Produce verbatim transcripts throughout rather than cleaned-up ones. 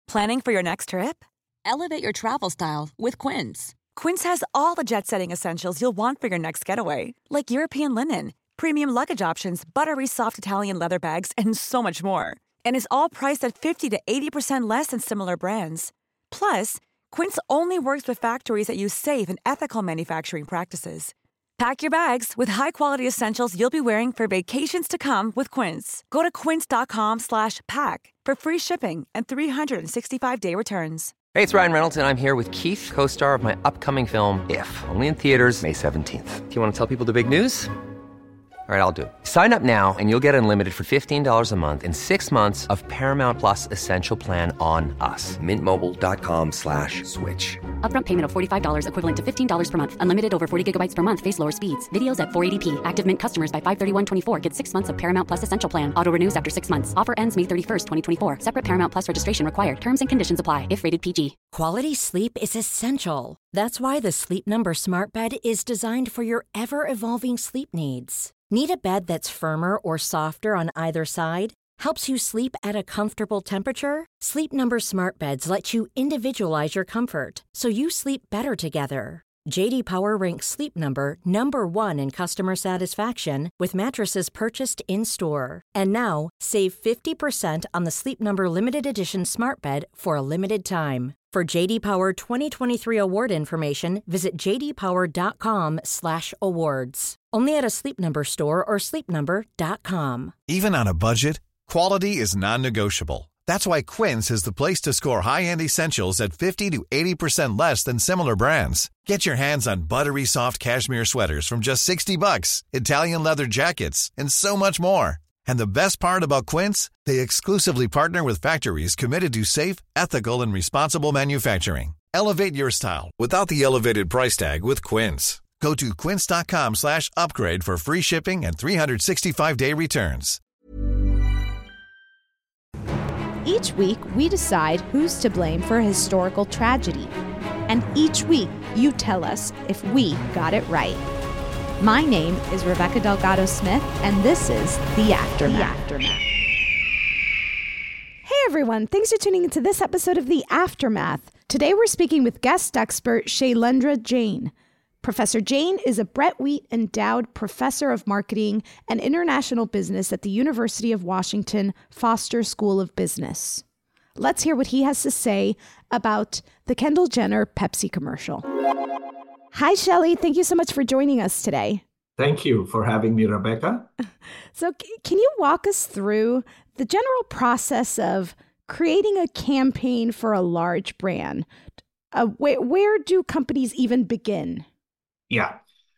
Planning for your next trip? Elevate your travel style with Quince. Quince has all the jet-setting essentials you'll want for your next getaway, like European linen, premium luggage options, buttery soft Italian leather bags, and so much more. And is all priced at fifty to eighty percent less than similar brands. Plus, Quince only works with factories that use safe and ethical manufacturing practices. Pack your bags with high-quality essentials you'll be wearing for vacations to come with Quince. Go to quince.com slash pack for free shipping and three sixty-five day returns. Hey, it's Ryan Reynolds, and I'm here with Keith, co-star of my upcoming film, If, only in theaters May seventeenth. Do you want to tell people the big news? All right, I'll do it. Sign up now and you'll get unlimited for fifteen dollars a month and six months of Paramount Plus Essential Plan on us. Mint Mobile dot com slash switch. Upfront payment of forty-five dollars equivalent to fifteen dollars per month. Unlimited over forty gigabytes per month. Face lower speeds. Videos at four eighty p. Active Mint customers by five thirty-one twenty-four get six months of Paramount Plus Essential Plan. Auto renews after six months. Offer ends May thirty-first, twenty twenty-four. Separate Paramount Plus registration required. Terms and conditions apply if rated P G. Quality sleep is essential. That's why the Sleep Number Smart Bed is designed for your ever-evolving sleep needs. Need a bed that's firmer or softer on either side? Helps you sleep at a comfortable temperature? Sleep Number Smart Beds let you individualize your comfort, so you sleep better together. J D Power ranks Sleep Number number one in customer satisfaction with mattresses purchased in-store. And now, save fifty percent on the Sleep Number Limited Edition Smart Bed for a limited time. For J D Power twenty twenty-three award information, visit j d power dot com slash awards. Only at a Sleep Number store or sleep number dot com. Even on a budget, quality is non-negotiable. That's why Quince is the place to score high-end essentials at fifty to eighty percent less than similar brands. Get your hands on buttery soft cashmere sweaters from just sixty bucks, Italian leather jackets, and so much more. And the best part about Quince, they exclusively partner with factories committed to safe, ethical, and responsible manufacturing. Elevate your style without the elevated price tag with Quince. Go to quince.com slash upgrade for free shipping and three sixty-five day returns. Each week, we decide who's to blame for a historical tragedy. And each week, you tell us if we got it right. My name is Rebecca Delgado-Smith, and this is The Aftermath. The Aftermath. Hey everyone, thanks for tuning into this episode of The Aftermath. Today we're speaking with guest expert Shailendra Jain. Professor Jain is a Brett Wheat Endowed Professor of Marketing and International Business at the University of Washington Foster School of Business. Let's hear what he has to say about the Kendall Jenner Pepsi commercial. Hi, Shelly. Thank you so much for joining us today. Thank you for having me, Rebecca. So c- can you walk us through the general process of creating a campaign for a large brand? Uh, where, where do companies even begin? Yeah.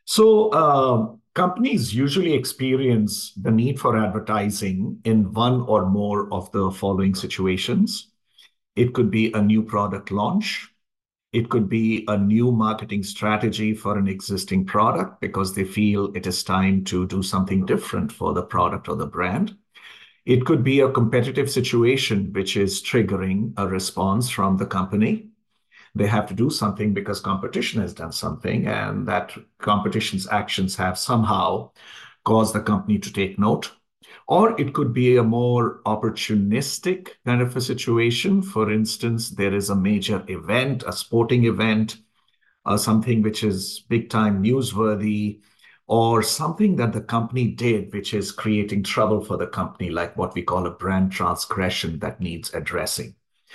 So uh, companies usually experience the need for advertising in one or more of the following situations. It could be a new product launch. It could be a new marketing strategy for an existing product because they feel it is time to do something different for the product or the brand. It could be a competitive situation, which is triggering a response from the company. They have to do something because competition has done something, and that competition's actions have somehow caused the company to take note. Or it could be a more opportunistic kind of a situation. For instance, there is a major event, a sporting event, uh, something which is big time newsworthy, or something that the company did, which is creating trouble for the company, like what we call a brand transgression that needs addressing.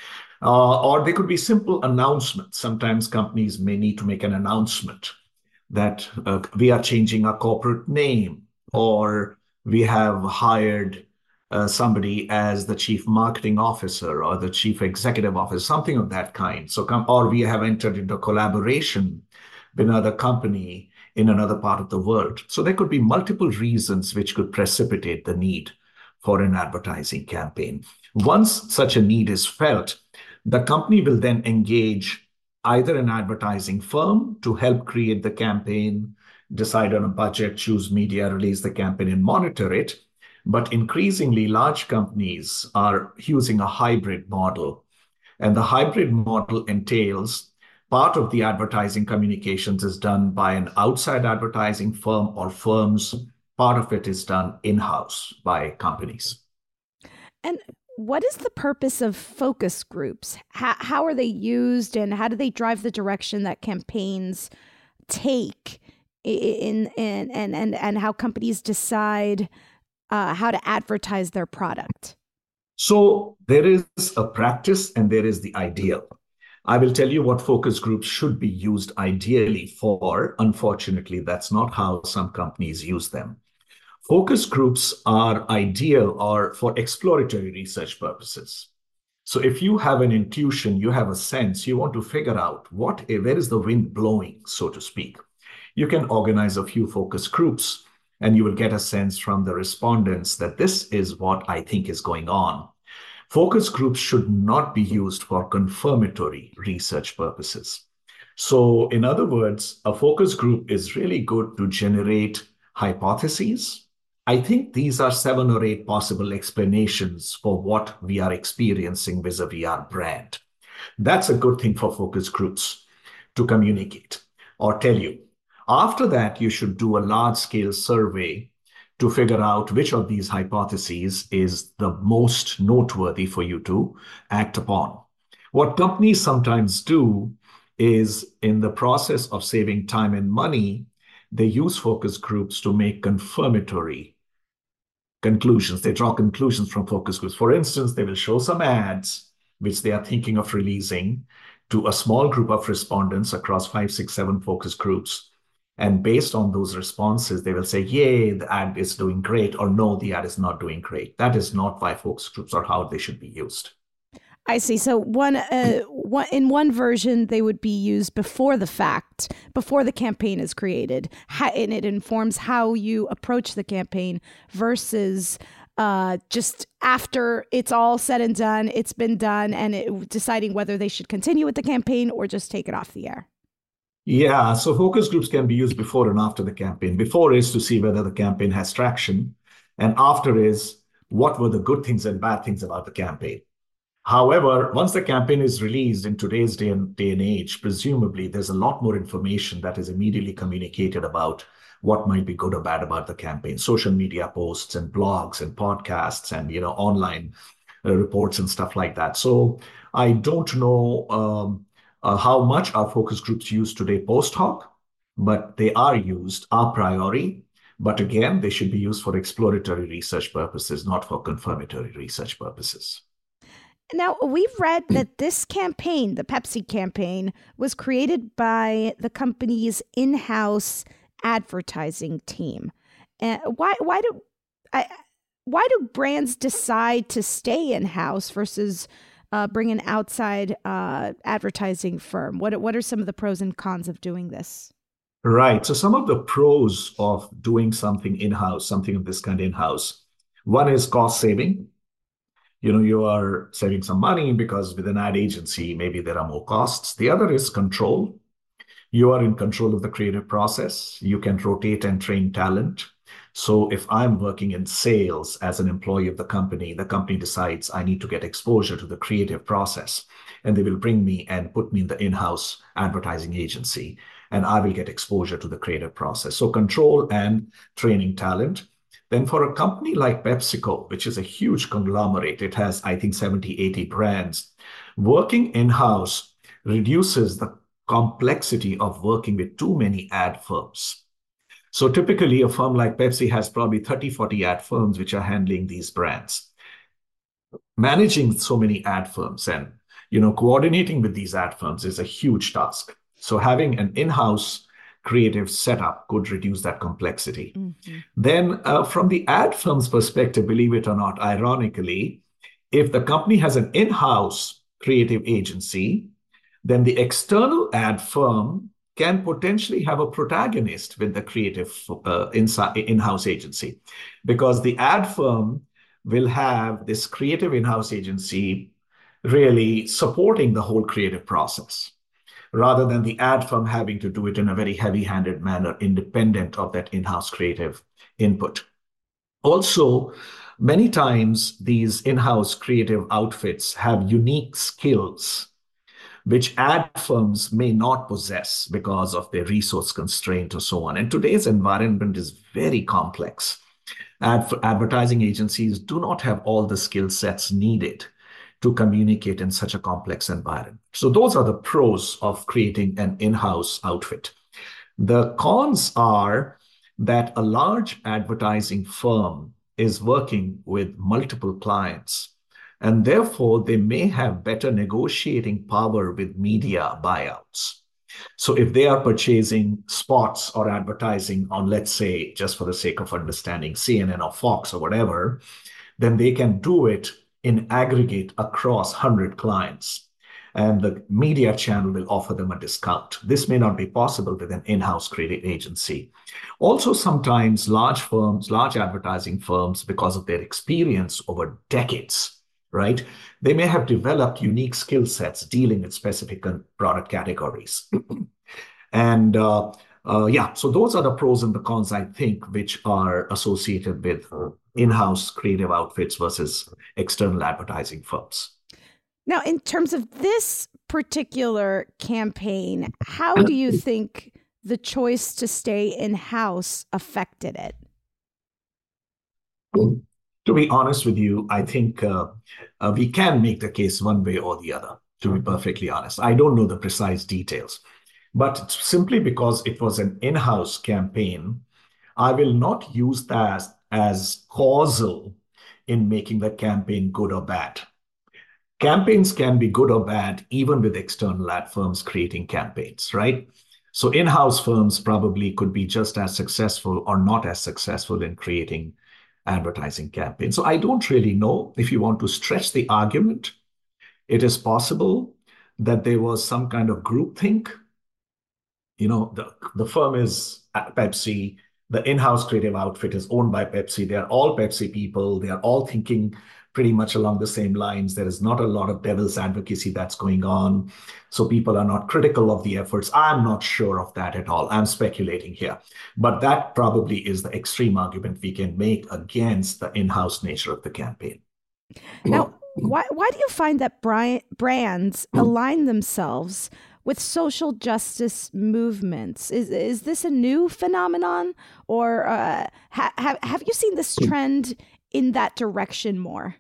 Uh, or there could be simple announcements. Sometimes companies may need to make an announcement that uh, we are changing our corporate name, or we have hired uh, somebody as the chief marketing officer or the chief executive officer, something of that kind. So, come, or we have entered into collaboration with another company in another part of the world. So there could be multiple reasons which could precipitate the need for an advertising campaign. Once such a need is felt, the company will then engage either an advertising firm to help create the campaign, decide on a budget, choose media, release the campaign, and monitor it. But increasingly, large companies are using a hybrid model. And the hybrid model entails part of the advertising communications is done by an outside advertising firm or firms. Part of it is done in-house by companies. And what is the purpose of focus groups? How, how are they used, and how do they drive the direction that campaigns take in, in and, and, and how companies decide uh, how to advertise their product? So there is a practice and there is the ideal. I will tell you what focus groups should be used ideally for. Unfortunately, that's not how some companies use them. Focus groups are ideal or for exploratory research purposes. So if you have an intuition, you have a sense, you want to figure out what, where is the wind blowing, so to speak. You can organize a few focus groups and you will get a sense from the respondents that this is what I think is going on. Focus groups should not be used for confirmatory research purposes. So in other words, a focus group is really good to generate hypotheses. I think these are seven or eight possible explanations for what we are experiencing vis-a-vis our brand. That's a good thing for focus groups to communicate or tell you. After that, you should do a large-scale survey to figure out which of these hypotheses is the most noteworthy for you to act upon. What companies sometimes do is, in the process of saving time and money, they use focus groups to make confirmatory conclusions. They draw conclusions from focus groups. For instance, they will show some ads which they are thinking of releasing to a small group of respondents across five, six, seven focus groups. And based on those responses, they will say, yay, the ad is doing great, or no, the ad is not doing great. That is not why focus groups are how they should be used. I see. So one, uh, one in one version, they would be used before the fact, before the campaign is created, how, and it informs how you approach the campaign versus uh, just after it's all said and done, it's been done, and it, deciding whether they should continue with the campaign or just take it off the air. Yeah, so focus groups can be used before and after the campaign. Before is to see whether the campaign has traction, and after is what were the good things and bad things about the campaign. However, once the campaign is released in today's day and, day and age, presumably there's a lot more information that is immediately communicated about what might be good or bad about the campaign. Social media posts and blogs and podcasts and, you know, online uh, reports and stuff like that. So I don't know um, uh, how much our focus groups use today post hoc, but they are used a priori. But again, they should be used for exploratory research purposes, not for confirmatory research purposes. Now, we've read that this campaign, the Pepsi campaign, was created by the company's in-house advertising team. And why why do I, why do brands decide to stay in-house versus uh, bring an outside uh, advertising firm? What what are some of the pros and cons of doing this? Right. So some of the pros of doing something in-house, something of this kind in-house, one is cost saving. You know, you are saving some money because with an ad agency, maybe there are more costs. The other is control. You are in control of the creative process. You can rotate and train talent. So if I'm working in sales as an employee of the company, the company decides I need to get exposure to the creative process, and they will bring me and put me in the in-house advertising agency, and I will get exposure to the creative process. So control and training talent. Then for a company like PepsiCo, which is a huge conglomerate, it has, I think, seventy, eighty brands. Working in-house reduces the complexity of working with too many ad firms. So typically a firm like Pepsi has probably thirty, forty ad firms which are handling these brands. Managing so many ad firms and, you know, coordinating with these ad firms is a huge task. So having an in-house creative setup could reduce that complexity. Mm-hmm. Then uh, from the ad firm's perspective, believe it or not, ironically, if the company has an in-house creative agency, then the external ad firm can potentially have a protagonist with the creative uh, in-house agency, because the ad firm will have this creative in-house agency really supporting the whole creative process, rather than the ad firm having to do it in a very heavy-handed manner, independent of that in-house creative input. Also, many times these in-house creative outfits have unique skills which ad firms may not possess because of their resource constraint or so on. And today's environment is very complex. Ad- advertising agencies do not have all the skill sets needed to communicate in such a complex environment. So those are the pros of creating an in-house outfit. The cons are that a large advertising firm is working with multiple clients, and therefore they may have better negotiating power with media buyouts. So if they are purchasing spots or advertising on, let's say, just for the sake of understanding, C N N or Fox or whatever, then they can do it in aggregate across one hundred clients. And the media channel will offer them a discount. This may not be possible with an in-house creative agency. Also, sometimes large firms, large advertising firms, because of their experience over decades, right, they may have developed unique skill sets dealing with specific product categories. and uh, uh, yeah, so those are the pros and the cons, I think, which are associated with in-house creative outfits versus external advertising firms. Now, in terms of this particular campaign, how do you think the choice to stay in-house affected it? To be honest with you, I think uh, uh, we can make the case one way or the other, to be perfectly honest. I don't know the precise details, but simply because it was an in-house campaign, I will not use that as causal in making the campaign good or bad. Campaigns can be good or bad, even with external ad firms creating campaigns, right? So in-house firms probably could be just as successful or not as successful in creating advertising campaigns. So I don't really know. If you want to stretch the argument, it is possible that there was some kind of groupthink. You know, the, the firm is at Pepsi, the in-house creative outfit is owned by Pepsi. They are all Pepsi people. They are all thinking pretty much along the same lines. There is not a lot of devil's advocacy that's going on. So people are not critical of the efforts. I'm not sure of that at all. I'm speculating here. But that probably is the extreme argument we can make against the in-house nature of the campaign. Now, why, why do you find that brands align themselves with social justice movements? Is is this a new phenomenon? Or uh, ha- have, have you seen this trend in that direction more?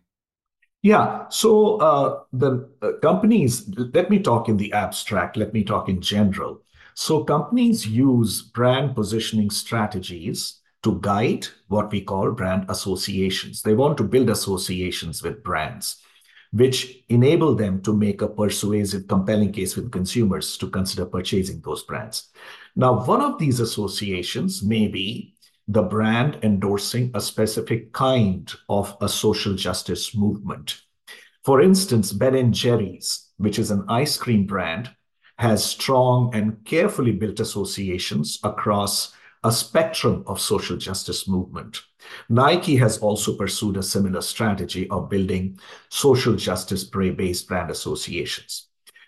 Yeah. So uh, the uh, companies, let me talk in the abstract, let me talk in general. So companies use brand positioning strategies to guide what we call brand associations. They want to build associations with brands, which enable them to make a persuasive, compelling case with consumers to consider purchasing those brands. Now, one of these associations may be the brand endorsing a specific kind of a social justice movement. For instance, Ben and Jerry's, which is an ice cream brand, has strong and carefully built associations across a spectrum of social justice movement. Nike has also pursued a similar strategy of building social justice-based brand associations.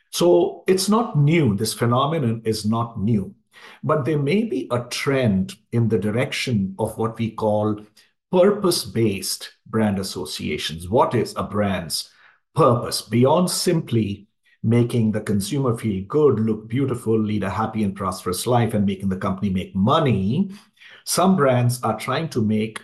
So it's not new. This phenomenon is not new. But there may be a trend in the direction of what we call purpose-based brand associations. What is a brand's purpose? Beyond simply making the consumer feel good, look beautiful, lead a happy and prosperous life, and making the company make money, some brands are trying to make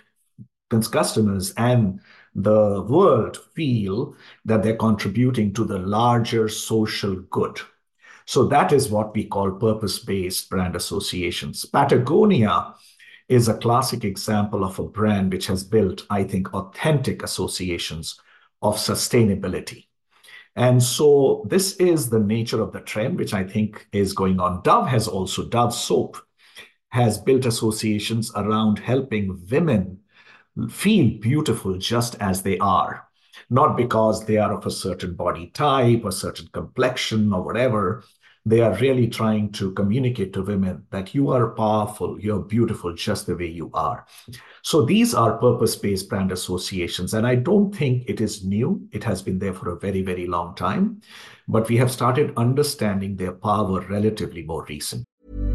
customers and the world feel that they're contributing to the larger social good. So that is what we call purpose-based brand associations. Patagonia is a classic example of a brand which has built, I think, authentic associations of sustainability. And so this is the nature of the trend, which I think is going on. Dove has also, Dove soap has built associations around helping women feel beautiful just as they are. Not because they are of a certain body type, a certain complexion or whatever. They are really trying to communicate to women that you are powerful, you're beautiful just the way you are. So these are purpose-based brand associations. And I don't think it is new. It has been there for a very, very long time. But we have started understanding their power relatively more recently.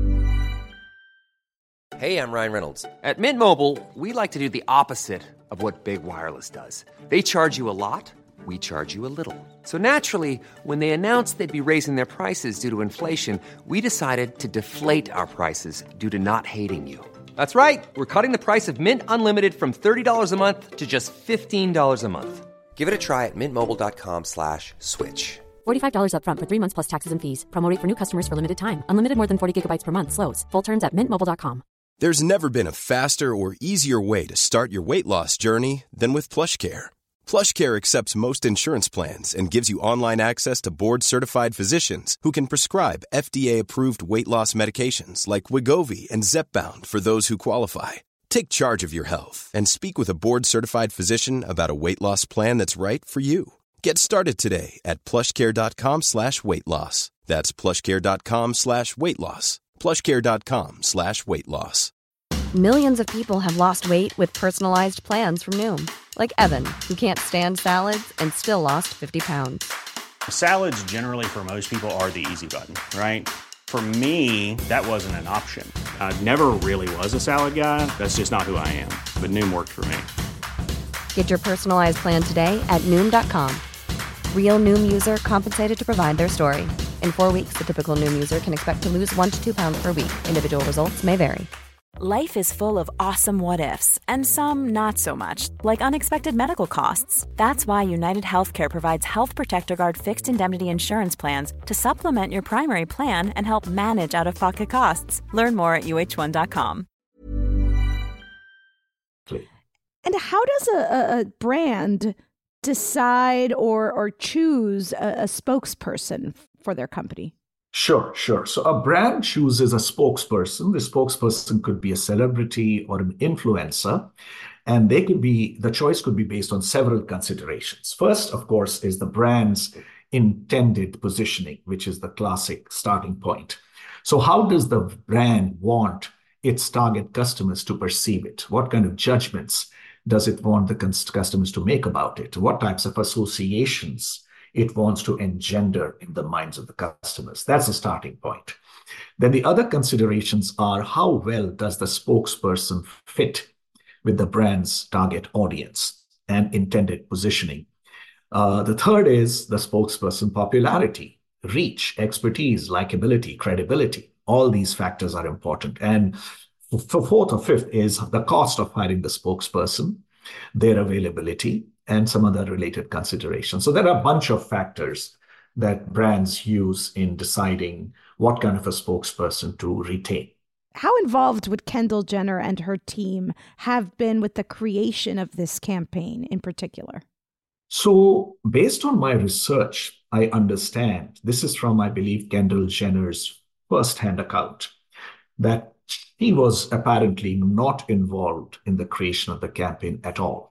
Hey, I'm Ryan Reynolds. At Mint Mobile, we like to do the opposite of what Big Wireless does. They charge you a lot, we charge you a little. So naturally, when they announced they'd be raising their prices due to inflation, we decided to deflate our prices due to not hating you. That's right. We're cutting the price of Mint Unlimited from thirty dollars a month to just fifteen dollars a month. Give it a try at mintmobile.com slash switch. forty-five dollars up front for three months plus taxes and fees. Promo rate for new customers for limited time. Unlimited more than forty gigabytes per month slows. Full terms at mint mobile dot com. There's never been a faster or easier way to start your weight loss journey than with PlushCare. PlushCare accepts most insurance plans and gives you online access to board-certified physicians who can prescribe F D A-approved weight loss medications like Wegovy and Zepbound for those who qualify. Take charge of your health and speak with a board-certified physician about a weight loss plan that's right for you. Get started today at plushcare.com slash weight loss. That's plushcare.com slash weight loss. plushcare.com slash weight loss. Millions of people have lost weight with personalized plans from Noom. Like Evan, who can't stand salads and still lost fifty pounds. Salads generally for most people are the easy button, right? For me, that wasn't an option. I never really was a salad guy. That's just not who I am. But Noom worked for me. Get your personalized plan today at Noom dot com. Real Noom user compensated to provide their story. In four weeks, the typical Noom user can expect to lose one to two pounds per week. Individual results may vary. Life is full of awesome what-ifs, and some not so much, like unexpected medical costs. That's why United Healthcare provides Health Protector Guard fixed indemnity insurance plans to supplement your primary plan and help manage out-of-pocket costs. Learn more at U H one dot com. And how does a, a brand decide or, or choose a, a spokesperson for their company? Sure, sure. So a brand chooses a spokesperson. The spokesperson could be a celebrity or an influencer, and they could be, the choice could be based on several considerations. First, of course, is the brand's intended positioning, which is the classic starting point. So how does the brand want its target customers to perceive it? What kind of judgments does it want the customers to make about it? What types of associations it wants to engender in the minds of the customers? That's the starting point. Then the other considerations are how well does the spokesperson fit with the brand's target audience and intended positioning. Uh, the third is the spokesperson popularity, reach, expertise, likability, credibility. All these factors are important. And for fourth or fifth is the cost of hiring the spokesperson, their availability, and some other related considerations. So there are a bunch of factors that brands use in deciding what kind of a spokesperson to retain. How involved would Kendall Jenner and her team have been with the creation of this campaign in particular? So based on my research, I understand, this is from, I believe, Kendall Jenner's first-hand account, that he was apparently not involved in the creation of the campaign at all.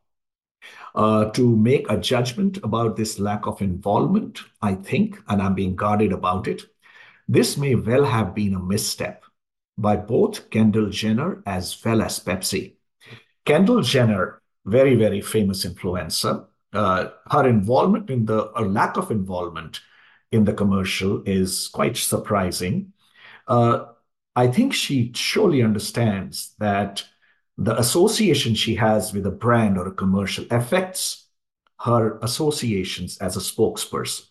Uh, to make a judgment about this lack of involvement, I think, and I'm being guarded about it, this may well have been a misstep by both Kendall Jenner as well as Pepsi. Kendall Jenner, very, very famous influencer, uh, her involvement in the, or lack of involvement in the commercial is quite surprising. Uh, I think she surely understands that the association she has with a brand or a commercial affects her associations as a spokesperson.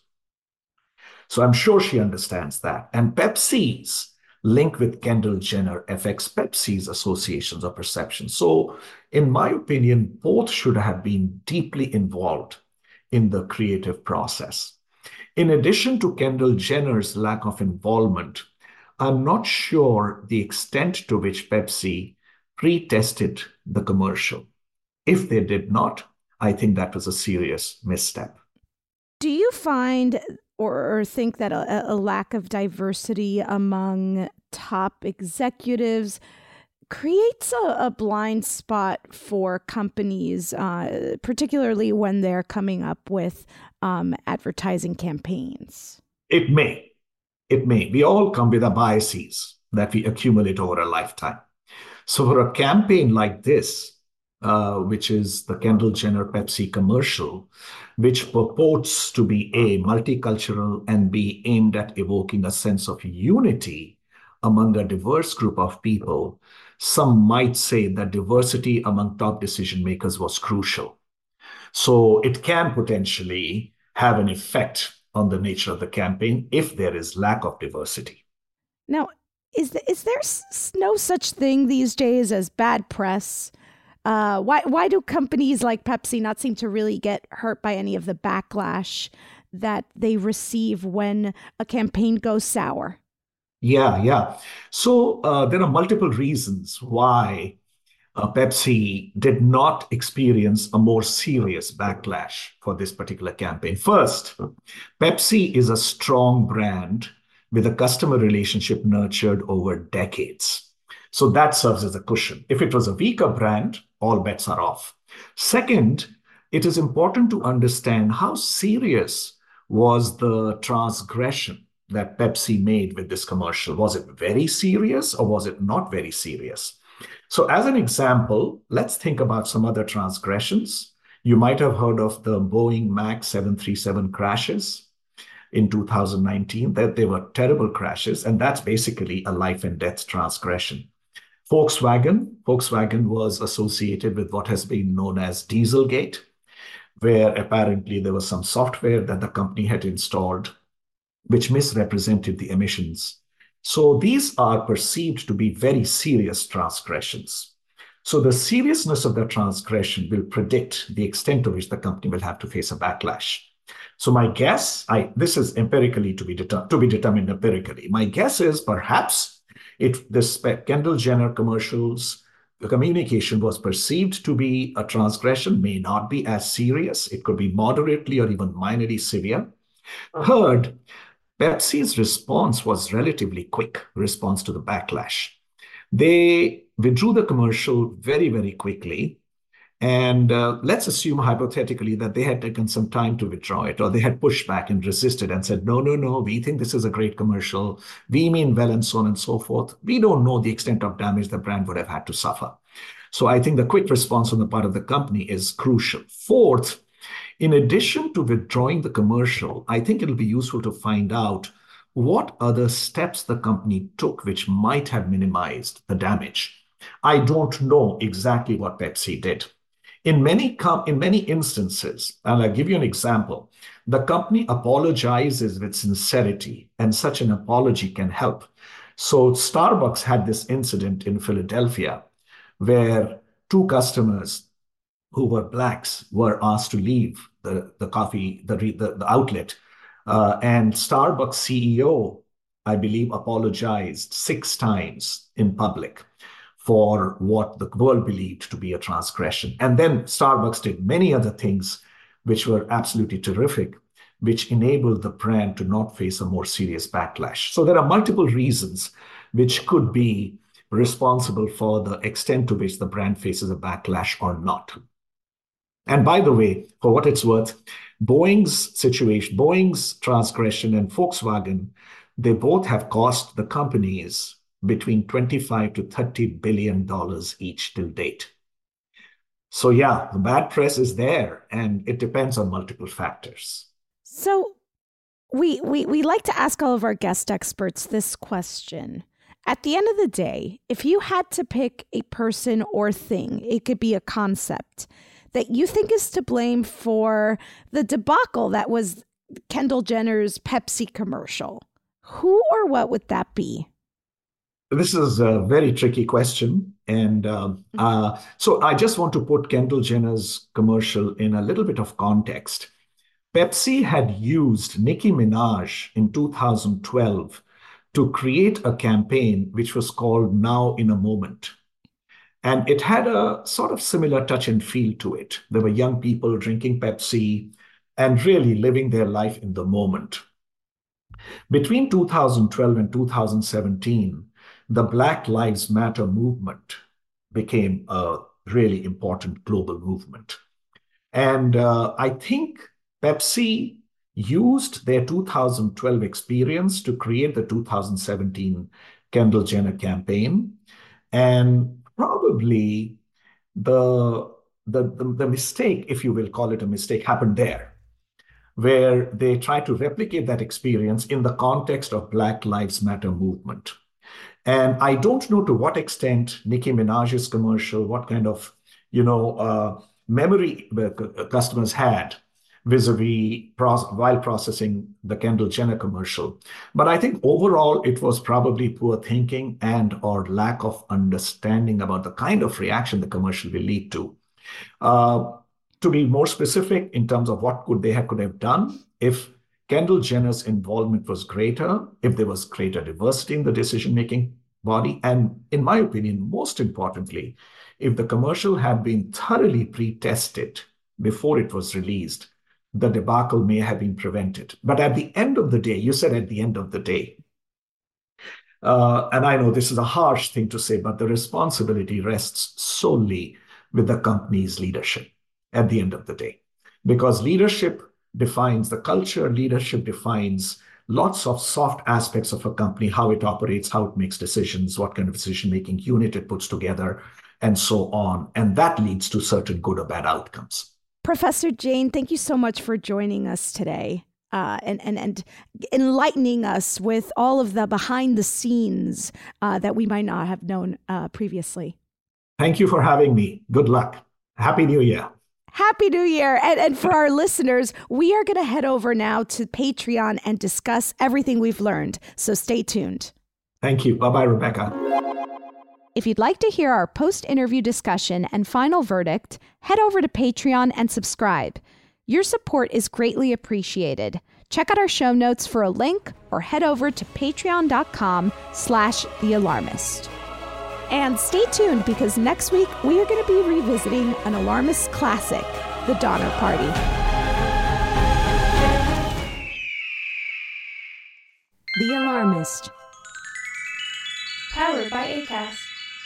So I'm sure she understands that. And Pepsi's link with Kendall Jenner affects Pepsi's associations or perceptions. So in my opinion, both should have been deeply involved in the creative process. In addition to Kendall Jenner's lack of involvement, I'm not sure the extent to which Pepsi pre-tested the commercial. If they did not, I think that was a serious misstep. Do you find or think that a, a lack of diversity among top executives creates a, a blind spot for companies, uh, particularly when they're coming up with um, advertising campaigns? It may. It may. We all come with our biases that we accumulate over a lifetime. So for a campaign like this, uh, which is the Kendall Jenner Pepsi commercial, which purports to be A, multicultural, and B, aimed at evoking a sense of unity among a diverse group of people, some might say that diversity among top decision makers was crucial. So it can potentially have an effect on the nature of the campaign if there is lack of diversity. Now, is, the, is there s- no such thing these days as bad press? Uh, why why do companies like Pepsi not seem to really get hurt by any of the backlash that they receive when a campaign goes sour? Yeah, yeah. So uh, there are multiple reasons why uh, Pepsi did not experience a more serious backlash for this particular campaign. First, Pepsi is a strong brand with a customer relationship nurtured over decades. So that serves as a cushion. If it was a weaker brand, all bets are off. Second, it is important to understand how serious was the transgression that Pepsi made with this commercial. Was it very serious or was it not very serious? So as an example, let's think about some other transgressions. You might have heard of the Boeing MAX seven thirty-seven crashes in two thousand nineteen, that they were terrible crashes, and that's basically a life and death transgression. Volkswagen, Volkswagen was associated with what has been known as Dieselgate, where apparently there was some software that the company had installed which misrepresented the emissions. So these are perceived to be very serious transgressions. So the seriousness of the transgression will predict the extent to which the company will have to face a backlash. So my guess, I, this is empirically to be, deter, to be determined empirically. My guess is perhaps if this Kendall Jenner commercials, the communication was perceived to be a transgression, may not be as serious. It could be moderately or even minorly severe. Third, Pepsi's response was relatively quick response to the backlash. They withdrew the commercial very, very quickly. And uh, let's assume hypothetically that they had taken some time to withdraw it, or they had pushed back and resisted and said, no, no, no, we think this is a great commercial. We mean well, and so on and so forth. We don't know the extent of damage the brand would have had to suffer. So I think the quick response on the part of the company is crucial. Fourth, in addition to withdrawing the commercial, I think it'll be useful to find out what other steps the company took which might have minimized the damage. I don't know exactly what Pepsi did. In many, in many instances, and I'll give you an example, the company apologizes with sincerity, and such an apology can help. So Starbucks had this incident in Philadelphia where two customers who were blacks were asked to leave the, the coffee, the, the, the outlet. Uh, and Starbucks C E O, I believe, apologized six times in public for what the world believed to be a transgression. And then Starbucks did many other things which were absolutely terrific, which enabled the brand to not face a more serious backlash. So there are multiple reasons which could be responsible for the extent to which the brand faces a backlash or not. And by the way, for what it's worth, Boeing's situation, Boeing's transgression and Volkswagen, they both have cost the companies between twenty-five to thirty billion dollars each till date. So yeah, the bad press is there, and it depends on multiple factors. So we we we like to ask all of our guest experts this question. At the end of the day, if you had to pick a person or thing, it could be a concept that you think is to blame for the debacle that was Kendall Jenner's Pepsi commercial, who or what would that be? This is a very tricky question. And um, uh, so I just want to put Kendall Jenner's commercial in a little bit of context. Pepsi had used Nicki Minaj in two thousand twelve to create a campaign which was called Now in a Moment. And it had a sort of similar touch and feel to it. There were young people drinking Pepsi and really living their life in the moment. Between two thousand twelve and two thousand seventeen, the Black Lives Matter movement became a really important global movement. And uh, I think Pepsi used their two thousand twelve experience to create the two thousand seventeen Kendall Jenner campaign. And probably the, the, the, the mistake, if you will call it a mistake, happened there, where they tried to replicate that experience in the context of Black Lives Matter movement. And I don't know to what extent Nicki Minaj's commercial, what kind of, you know, uh, memory customers had, vis-a-vis pro- while processing the Kendall Jenner commercial. But I think overall, it was probably poor thinking and or lack of understanding about the kind of reaction the commercial will lead to. Uh, to be more specific in terms of what could they have, could have done, if Kendall Jenner's involvement was greater, if there was greater diversity in the decision-making body, and in my opinion, most importantly, if the commercial had been thoroughly pre-tested before it was released, the debacle may have been prevented. But at the end of the day, you said at the end of the day, uh, and I know this is a harsh thing to say, but the responsibility rests solely with the company's leadership at the end of the day. Because leadership defines the culture, leadership defines lots of soft aspects of a company, how it operates, how it makes decisions, what kind of decision-making unit it puts together, and so on. And that leads to certain good or bad outcomes. Professor Jain, thank you so much for joining us today uh, and, and, and enlightening us with all of the behind the scenes uh, that we might not have known uh, previously. Thank you for having me. Good luck. Happy New Year. Happy New Year. And, and for our listeners, we are going to head over now to Patreon and discuss everything we've learned. So stay tuned. Thank you. Bye-bye, Rebecca. If you'd like to hear our post-interview discussion and final verdict, head over to Patreon and subscribe. Your support is greatly appreciated. Check out our show notes for a link or head over to patreon.com slash The Alarmist. And stay tuned because next week we are going to be revisiting an Alarmist classic, The Donner Party. The Alarmist. Powered by Acast.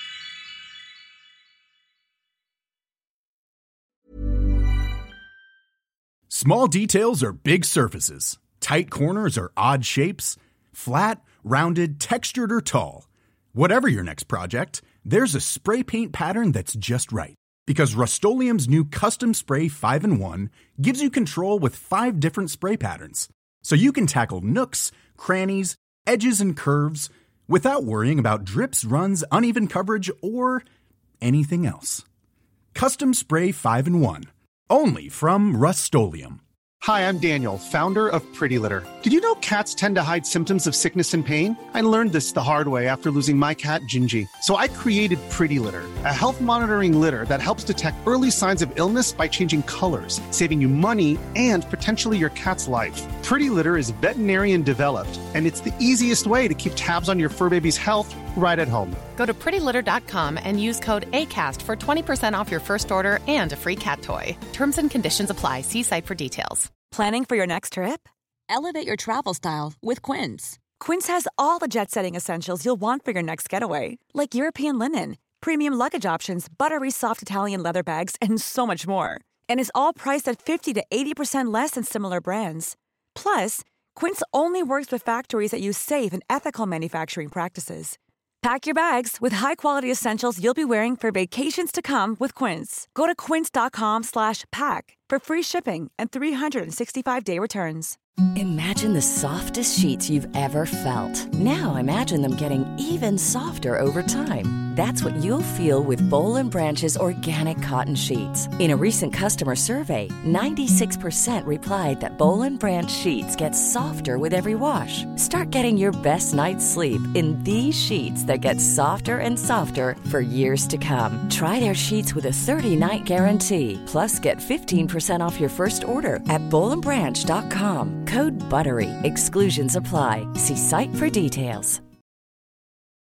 Small details are big surfaces. Tight corners are odd shapes. Flat, rounded, textured, or tall. Whatever your next project, there's a spray paint pattern that's just right. Because Rust-Oleum's new Custom Spray five in one gives you control with five different spray patterns. So you can tackle nooks, crannies, edges, and curves without worrying about drips, runs, uneven coverage, or anything else. Custom Spray five in one. Only from Rust-Oleum. Hi, I'm Daniel, founder of Pretty Litter. Did you know cats tend to hide symptoms of sickness and pain? I learned this the hard way after losing my cat, Gingy. So I created Pretty Litter, a health monitoring litter that helps detect early signs of illness by changing colors, saving you money and potentially your cat's life. Pretty Litter is veterinarian developed, and it's the easiest way to keep tabs on your fur baby's health right at home. Go to pretty litter dot com and use code ACAST for twenty percent off your first order and a free cat toy. Terms and conditions apply. See site for details. Planning for your next trip? Elevate your travel style with Quince. Quince has all the jet-setting essentials you'll want for your next getaway, like European linen, premium luggage options, buttery soft Italian leather bags, and so much more. And is all priced at fifty to eighty percent less than similar brands. Plus, Quince only works with factories that use safe and ethical manufacturing practices. Pack your bags with high-quality essentials you'll be wearing for vacations to come with Quince. Go to quince.com slash pack for free shipping and three sixty-five day returns. Imagine the softest sheets you've ever felt. Now imagine them getting even softer over time. That's what you'll feel with Boll and Branch's organic cotton sheets. In a recent customer survey, ninety-six percent replied that Boll and Branch sheets get softer with every wash. Start getting your best night's sleep in these sheets that get softer and softer for years to come. Try their sheets with a thirty-night guarantee. Plus, get fifteen percent off your first order at boll and branch dot com. Code BUTTERY. Exclusions apply. See site for details.